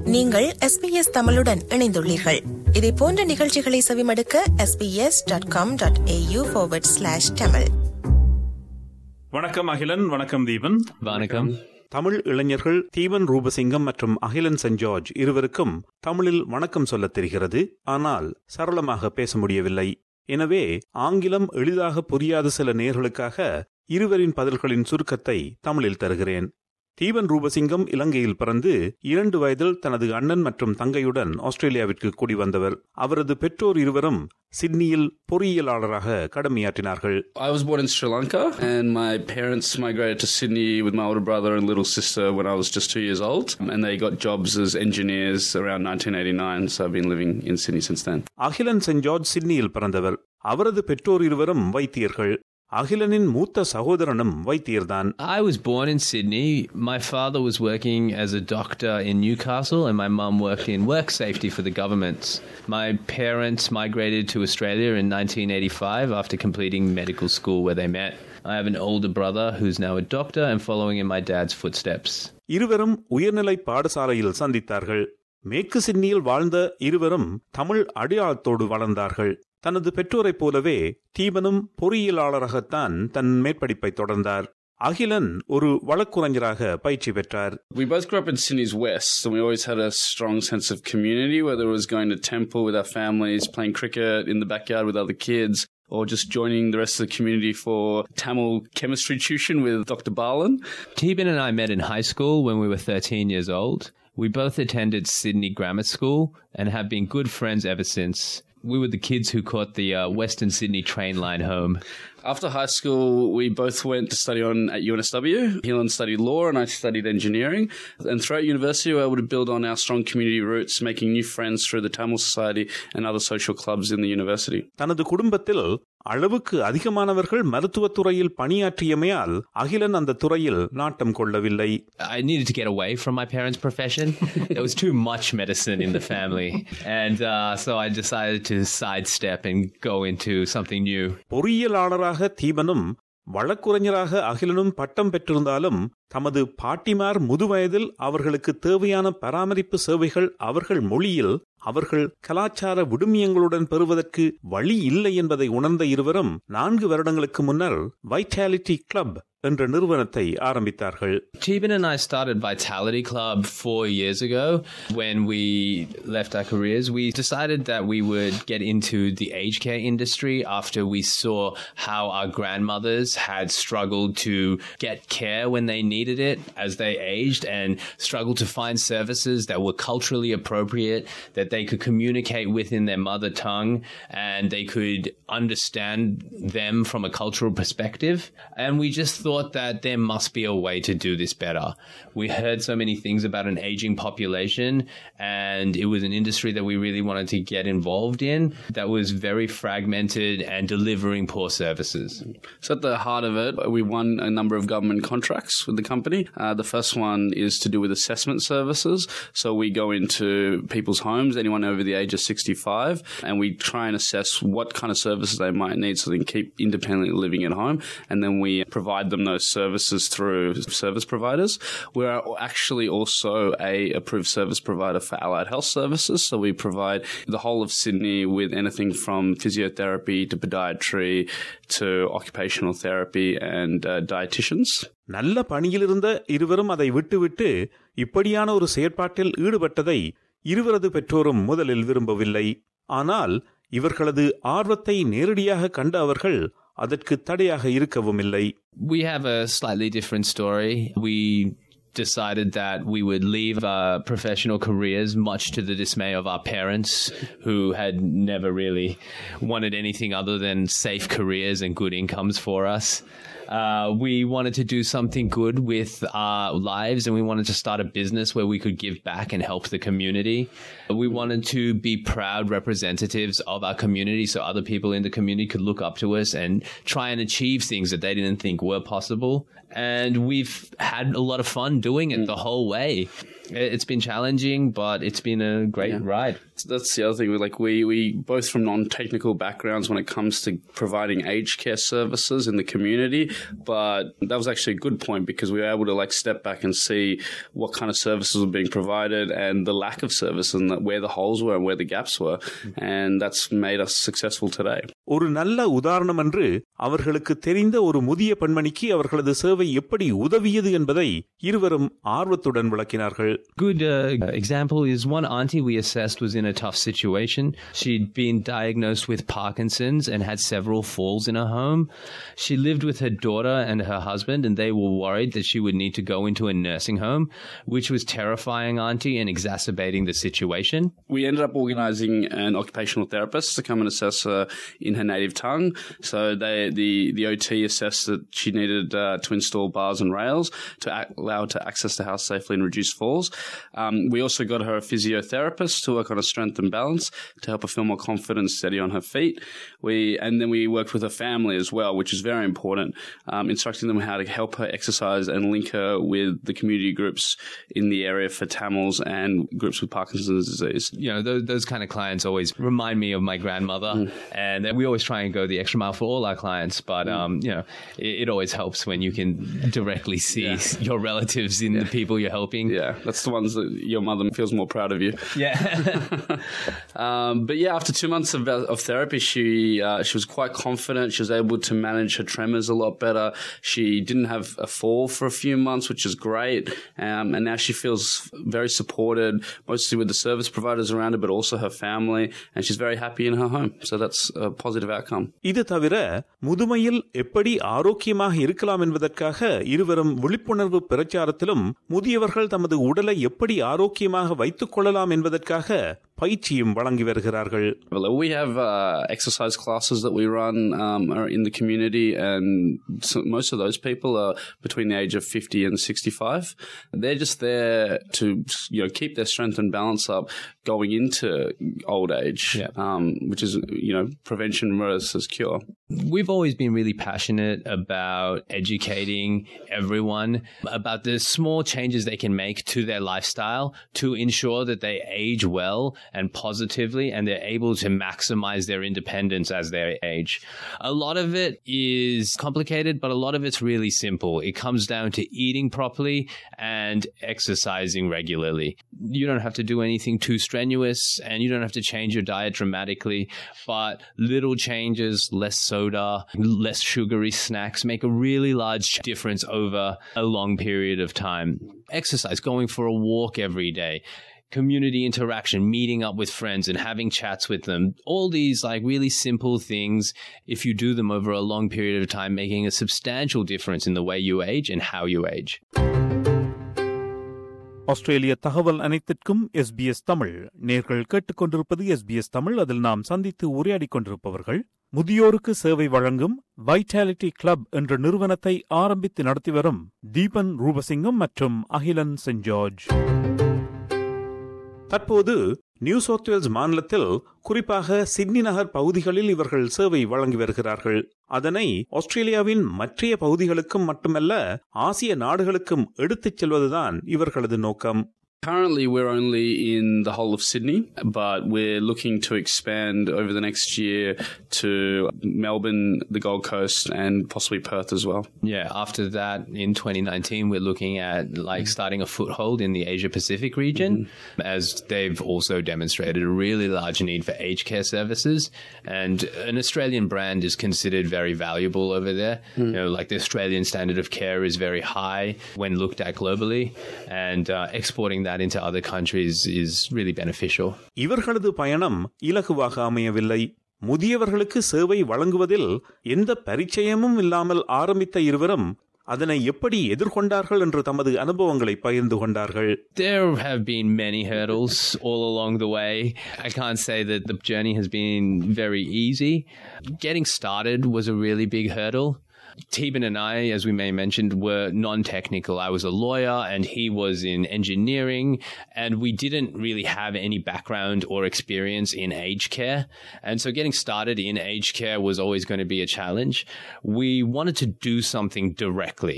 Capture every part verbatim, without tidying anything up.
நீங்கள் S B S தமிழுடன் இணைந்துள்ளீர்கள். இதே போன்ற நிகழ்ச்சிகளை செவிமடுக்க S B S dot com dot A U forward slash Tamil. வணக்கம் அகிலன். வணக்கம் தீபன். வணக்கம். தமிழ் இளைஞர்கள் தீபன் ரூபசிங்கம் மற்றும் அகிலன் சென்ட் ஜார்ஜ் இருவருக்கும் தமிழில் வணக்கம் சொல்லத் தெரிகிறது. ஆனால் சரளமாக பேச முடியவில்லை. எனவே ஆங்கிலம் எளிதாக புரியாத சில நேயர்களுக்காக இருவரின் பதில்களின் சுருக்கத்தை தமிழில் தருகிறேன். தீபன் ரூபசிங்கம் இலங்கையில் பிறந்து இரண்டு வயதில் தனது அண்ணன் மற்றும் தங்கையுடன் ஆஸ்திரேலியாவிற்கு குடி வந்தவர். அவரது பெற்றோர் இருவரும் சிட்னியில் பொறியியலாளராக கடமையாற்றினார்கள். I was born in Sri Lanka and my parents migrated to Sydney with my older brother and little sister when I was just two years old, and they got jobs as engineers around nineteen eighty-nine, so I've been living in Sydney since then. Akilan Saint George சிட்னியில் பிறந்தவர். அவரது பெற்றோர் இருவரும் வைத்தியர்கள். அகிலனின் மூத்த சகோதரனும் வைத்தியர்தான். I was born in Sydney. My father was working as a doctor in Newcastle and my mum worked in work safety for the government. My parents migrated to Australia in nineteen eighty-five after completing medical school where they met. I have an older brother who's now a doctor and following in my dad's footsteps. இருவரும் உயர்நிலை பாடசாலையில் சந்தித்தார்கள். மேற்கு சிட்னியில் வாழ்ந்த இருவரும் தமிழ் அடையாளத்தோடு வளர்ந்தார்கள். தனது பெற்றோரைப் போலவே தீபனும் பொறியியலாளராகத்தான் தன் மேற்படிப்பை தொடர்ந்தார். அகிலன் ஒரு வழக்குரைஞராக பயிற்சி பெற்றார். We both grew up in Sydney's west, and we always had a strong sense of community, whether it was going to temple with our families, playing cricket in the backyard with other kids, or just joining the rest of the community for Tamil chemistry tuition with Doctor Balan. Teben and I met in high school when we were thirteen years old. We both attended Sydney Grammar School and have been good friends ever since. We were the kids who caught the uh, Western Sydney train line home. After high school, we both went to study on at U N S W. Helen studied law and I studied engineering. And throughout university, we were able to build on our strong community roots, making new friends through the Tamil Society and other social clubs in the university. தனது குடும்பத்தில் அளவுக்கு அதிகமானவர்கள் மருத்துவத் துறையில் பணியாற்றியமையால் அகிலன் அந்த துறையில் நாட்டம் கொள்ளவில்லை. I needed to get away from my parents' profession. There was too much medicine in the family. And uh, so I decided to sidestep and go into something new. பொறியியலாளராக தீபனும் வழக்குரைஞராக அகிலனும் பட்டம் பெற்றிருந்தாலும் தமது பாட்டிமார் முதுவயதில் அவர்களுக்கு தேவையான பராமரிப்பு சேவைகள் அவர்கள் மொழியில் அவர்கள் கலாச்சார விடுமியங்களுடன் பெறுவதற்கு வழி இல்லை என்பதை உணர்ந்த இருவரும் நான்கு வருடங்களுக்கு முன்னர் வைட்டாலிட்டி கிளப் என்ற நிறுவனத்தை ஆரம்பித்தார்கள். Teben and I started Vitality Club four years ago. When we left our careers, we decided that we would get into the aged care industry after we saw how our grandmothers had struggled to get care when they needed it as they aged and struggled to find services that were culturally appropriate, that they could communicate with in their mother tongue, and they could understand them from a cultural perspective. And we just thought thought that there must be a way to do this better. We heard so many things about an aging population, and it was an industry that we really wanted to get involved in that was very fragmented and delivering poor services. So at the heart of it, we won a number of government contracts with the company. Uh, the first one is to do with assessment services. So we go into people's homes, anyone over the age of sixty-five, and we try and assess what kind of services they might need so they can keep independently living at home, and then we provide them those services through service providers. We're actually also a approved service provider for allied health services, so we provide the whole of Sydney with anything from physiotherapy to podiatry to occupational therapy and uh, dietitians. நல்ல பணியில் இருந்த இருவரும் அதை விட்டுவிட்டு இப்படியான ஒரு செயற்பாட்டில் ஈடுபட்டதை இருவரது பெற்றோரும் முதலில் விரும்பவில்லை. ஆனால் இவர்களது ஆர்வத்தை நேரடியாக கண்ட அவர்கள் அதற்கு தடையாக இருக்கவும் இல்லை. We have a slightly different story. We decided that we would leave our professional careers, much to the dismay of our parents, who had never really wanted anything other than safe careers and good incomes for us. Uh, we wanted to do something good with our lives, and we wanted to start a business where we could give back and help the community. We wanted to be proud representatives of our community so other people in the community could look up to us and try and achieve things that they didn't think were possible. and we've had a lot of fun doing it mm. the whole way. It's been challenging, but it's been a great yeah. ride. That's the other thing. Like we, we both from non-technical backgrounds when it comes to providing aged care services in the community. But that was actually a good point because we were able to like step back and see what kind of services were being provided and the lack of service and where the holes were and where the gaps were. And that's made us successful today. ஒரு நல்ல உதாரணம் என்று அவர்களுக்கு தெரிந்த ஒரு முதிய பெண்மணிக்கு அவர்களது சேவை எப்படி உதவியது என்பதை இருவரும் ஆர்வத்துடன் விளக்கினார்கள். Good uh, example is one auntie we assessed was in a tough situation. She'd been diagnosed with Parkinson's and had several falls in her home. She lived with her daughter and her husband, and they were worried that she would need to go into a nursing home, which was terrifying auntie and exacerbating the situation. We ended up organising an occupational therapist to come and assess her in her native tongue. So they, the, the O T assessed that she needed uh, to install bars and rails to ac- allow her to access the house safely and reduce falls. Um, we also got her a physiotherapist to work on her strength and balance to help her feel more confident and steady on her feet. We and then we worked with her family as well, which is very important, um, instructing them how to help her exercise and link her with the community groups in the area for Tamils and groups with Parkinson's disease. You know, those, those kind of clients always remind me of my grandmother, mm. and we always try and go the extra mile for all our clients. But mm. um, you know, it, it always helps when you can directly see yeah. your relatives in yeah. the people you're helping. Yeah, that's the ones that your mother feels more proud of you. Yeah. um, but yeah, after two months of, of therapy, she uh, she was quite confident. She was able to manage her tremors a lot better. She didn't have a fall for a few months, which is great. Um, and now she feels very supported, mostly with the service providers around her, but also her family. And she's very happy in her home. So that's a positive outcome. இது தவிர முதுமையில் எப்படி ஆரோக்கியமாக இருக்கலாம் என்பதற்காக இருவரும் விழிப்புணர்வு பிரச்சாரத்திலும் முதியவர்கள் தமது உடலை எப்படி ஆரோக்கியமாக வைத்துக் கொள்ளலாம் என்பதற்காக பயிற்சியும் வழங்கி வருகிறார்கள். We have uh, exercise classes that we run um, in the community, and so most of those people are between the age of fifty and sixty-five. They're just there to, you know, keep their strength and balance up going into old age, yeah. um, which is, you know, prevention versus cure. We've always been really passionate about educating everyone about the small changes they can make to their lifestyle to ensure that they age well and positively, and they're able to maximize their independence as they age. A lot of it is complicated, but a lot of it's really simple. It comes down to eating properly and exercising regularly. You don't have to do anything too strenuous, and you don't have to change your diet dramatically, but little changes, less soda, less sugary snacks make a really large difference over a long period of time. Exercise, going for a walk every day, community interaction, meeting up with friends and having chats with them. All these like really simple things, if you do them over a long period of time, making a substantial difference in the way you age and how you age. ஆஸ்திரேலிய தகவல் அனைத்திற்கும் S B S Tamil நேர்கள் கேட்டுக்கொண்டிருப்பது S B S Tamil. அதில் நாம் சந்தித்து உரையாடிக் கொண்டிருப்பவர்கள் முதியோருக்கு சேவை வழங்கும் வைட்டாலிட்டி கிளப் என்ற நிறுவனத்தை ஆரம்பித்து நடத்தி வரும் தீபன் ரூபசிங்கம் மற்றும் அகிலன் சென்ட் ஜார்ஜ். தற்போது நியூ சவுத் வேல்ஸ் மாநிலத்தில் குறிப்பாக சிட்னி நகர் பகுதிகளில் இவர்கள் சேவை வழங்கி வருகிறார்கள். அதனை ஆஸ்திரேலியாவின் மற்றைய பகுதிகளுக்கும் மட்டுமல்ல, ஆசிய நாடுகளுக்கும் எடுத்துச் செல்வதுதான் இவர்களது நோக்கம். Currently, we're only in the whole of Sydney, but we're looking to expand over the next year to Melbourne, the Gold Coast, and possibly Perth as well. Yeah, after that, in twenty nineteen, we're looking at like starting a foothold in the Asia Pacific region, mm-hmm. as they've also demonstrated a really large need for aged care services, and an Australian brand is considered very valuable over there. Mm-hmm. You know, like the Australian standard of care is very high when looked at globally, and uh, exporting that that into other countries is really beneficial. இவர்களது பயணம் இலகுவாக அமையவில்லை. முதியவர்களுக்கு சேவை வழங்குவதில் எந்த பரிச்சயமும் இல்லாமல் ஆரம்பித்த இருவரும் அதனை எப்படி எதிர்கொண்டார்கள் என்று தமது அனுபவங்களை பகிர்ந்து கொண்டார்கள். There have been many hurdles all along the way. I can't say that the journey has been very easy. Getting started was a really big hurdle. Teban and I, as we may mentioned, were non-technical. I was a lawyer and he was in engineering, and we didn't really have any background or experience in aged care. And so getting started in aged care was always going to be a challenge. We wanted to do something directly,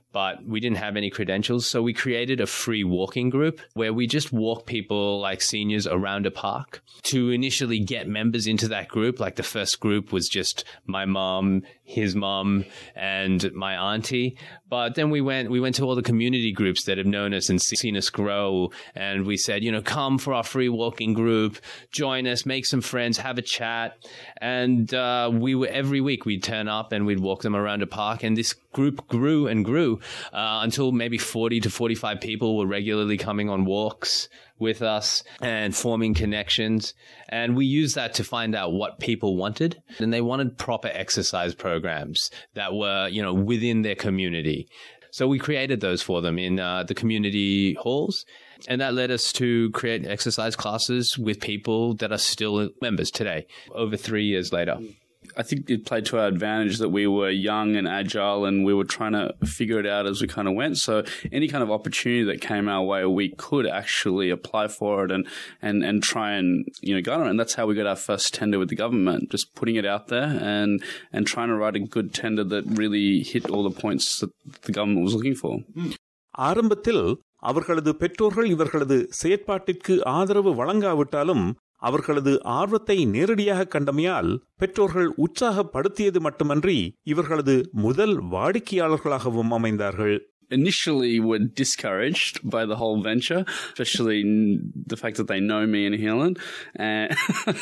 but we didn't have any credentials. So we created a free walking group where we just walk people like seniors around a park to initially get members into that group. Like the first group was just my mom, his mom, and my auntie. But then we went, we went to all the community groups that have known us and seen us grow. And we said, you know, come for our free walking group, join us, make some friends, have a chat. And uh, we were, every week we'd turn up and we'd walk them around a park. And this group grew and grew uh, until maybe forty to forty-five people were regularly coming on walks with us and forming connections. And we used that to find out what people wanted. And they wanted proper exercise programs that were, you know, within their community. So we created those for them in uh, the community halls. And that led us to create exercise classes with people that are still members today, over three years later. I think it played to our advantage that we were young and agile and we were trying to figure it out as we kind of went. So any kind of opportunity that came our way, we could actually apply for it and, and, and try and, you know, garner it. And that's how we got our first tender with the government, just putting it out there and, and trying to write a good tender that really hit all the points that the government was looking for. ஆரம்பத்தில் அவர்களது பெற்றோர்கள் இவர்களது செயற்பாட்டிற்கு ஆதரவு வழங்காவிட்டாலும் அவர்களது ஆர்வத்தை நேரடியாக கண்டமையால் பெற்றோர்கள் உற்சாகப்படுத்தியது மட்டுமன்றி இவர்களது முதல் வாடிக்கையாளர்களாகவும் அமைந்தார்கள். Initially were discouraged by the whole venture, especially the fact that they know me and Helen. Uh,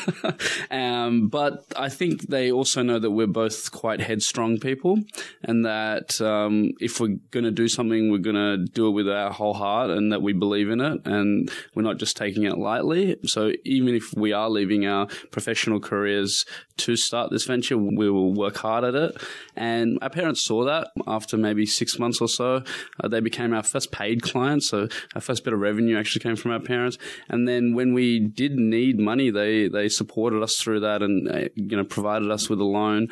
um, but I think they also know that we're both quite headstrong people and that um, if we're going to do something, we're going to do it with our whole heart and that we believe in it and we're not just taking it lightly. So even if we are leaving our professional careers to start this venture, we will work hard at it. And our parents saw that after maybe six months or so. Uh, they became our first paid clients, so our first bit of revenue actually came from our parents. And then when we did need money, they they supported us through that and uh, you know provided us with a loan.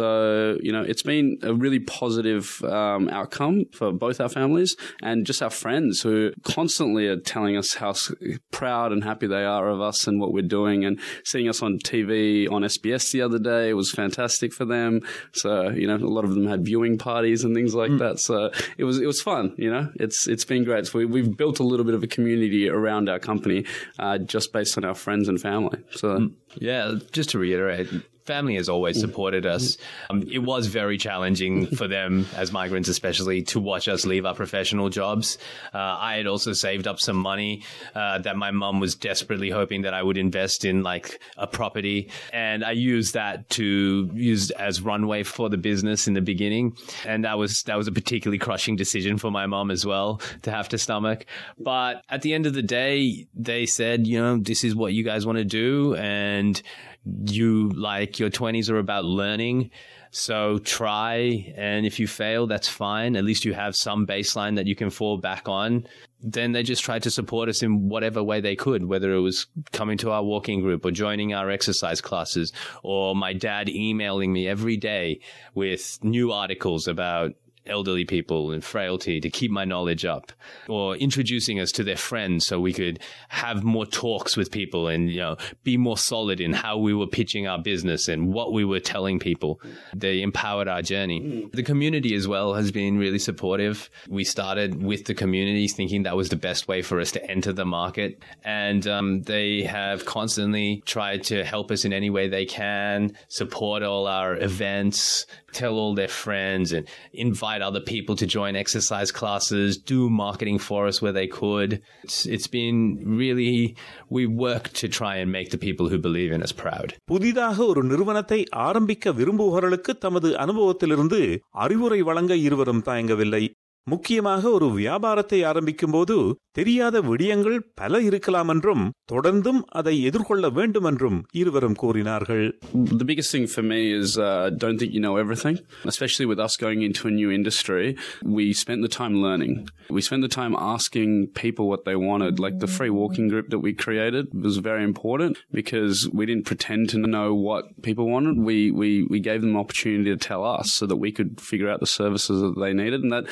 So you know it's been a really positive um, outcome for both our families and just our friends who constantly are telling us how proud and happy they are of us and what we're doing, and seeing us on T V on S B S the other day was fantastic for them. So you know a lot of them had viewing parties and things like mm. that. So it was. It was fun, you know. It's it's been great. So we, we've built a little bit of a community around our company, uh, just based on our friends and family. So yeah, just to reiterate, family has always supported us. Um, it was very challenging for them as migrants, especially, to watch us leave our professional jobs. Uh, I had also saved up some money uh, that my mum was desperately hoping that I would invest in, like a property. And I used that to use as runway for the business in the beginning. And that was, that was a particularly crushing decision for my mum as well to have to stomach. But at the end of the day, they said, you know, this is what you guys want to do. And you, like, your twenties are about learning. So try. And if you fail, that's fine. At least you have some baseline that you can fall back on. Then they just tried to support us in whatever way they could, whether it was coming to our walking group or joining our exercise classes, or my dad emailing me every day with new articles about elderly people and frailty to keep my knowledge up, or introducing us to their friends so we could have more talks with people and, you know, be more solid in how we were pitching our business and what we were telling people. They empowered our journey. The community as well has been really supportive. We started with the community thinking that was the best way for us to enter the market. And um, they have constantly tried to help us in any way they can, support all our events, tell all their friends, and invite other people to join exercise classes, do marketing for us where they could. It's, it's been really, we work to try and make the people who believe in us proud. புதிதாக ஒரு நிறுவனத்தை ஆரம்பிக்க விரும்புபவர்களுக்கு தமது அனுபவத்திலிருந்து அறிவுரை வழங்க இருவரும் தயங்கவில்லை. முக்கியமாக ஒரு வியாபாரத்தை ஆரம்பிக்கும் போது தெரியாத விடயங்கள் பல இருக்கலாம் என்றும் தொடர்ந்தும் அதை எதிர்கொள்ள வேண்டும் என்றும் இருவரும் கூறினார்கள். The biggest thing for me is uh, don't think you know everything, especially with us going into a new industry. We spent the time learning. We spent the time asking people what they wanted. Like the free walking group that we created was very important because we didn't pretend to know what people wanted. We we we gave them an opportunity to tell us so that we could figure out the services that they needed, and that and I think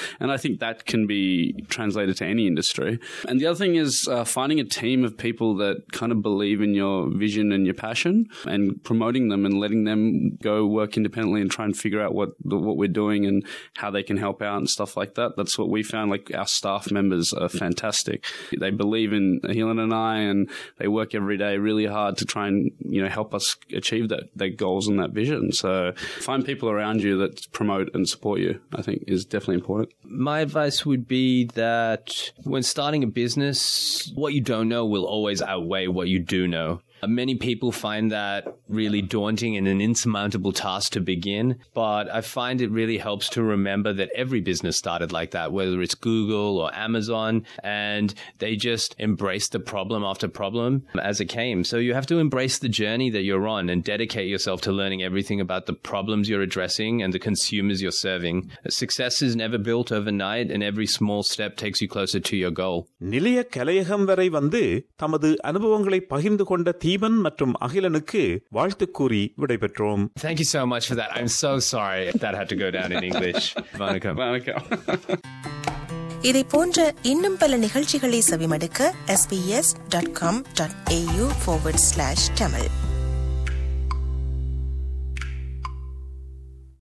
think that can be translated to any industry. And the other thing is uh, finding a team of people that kind of believe in your vision and your passion and promoting them and letting them go work independently and try and figure out what what we're doing and how they can help out and stuff like that. That's what we found. Like, our staff members are fantastic. They believe in Ahilan and I, and they work every day really hard to try and, you know, help us achieve that, their goals and that vision. So find people around you that promote and support you, I think, is definitely important. My advice would be that when starting a business, what you don't know will always outweigh what you do know. Many people find that really daunting and an insurmountable task to begin, but I find it really helps to remember that every business started like that, whether it's Google or Amazon, and they just embraced the problem after problem as it came. So you have to embrace the journey that you're on and dedicate yourself to learning everything about the problems you're addressing and the consumers you're serving. Success is never built overnight, and every small step takes you closer to your goal. நிலைய கலையகம் வரை வந்து தமது அனுபவங்களை பகிர்ந்து கொண்ட தீபன் மற்றும் அகிலனுக்கு வாழ்த்து கூறி விடைபெற்றோம். Thank you so much for that. I'm so sorry that had to go down in English. Vanakkam. Vanakkam. இதை போன்ற இன்னும் பல நிகழ்ச்சிகளை செவிமடுக்க S B S dot com dot A U forward slash Tamil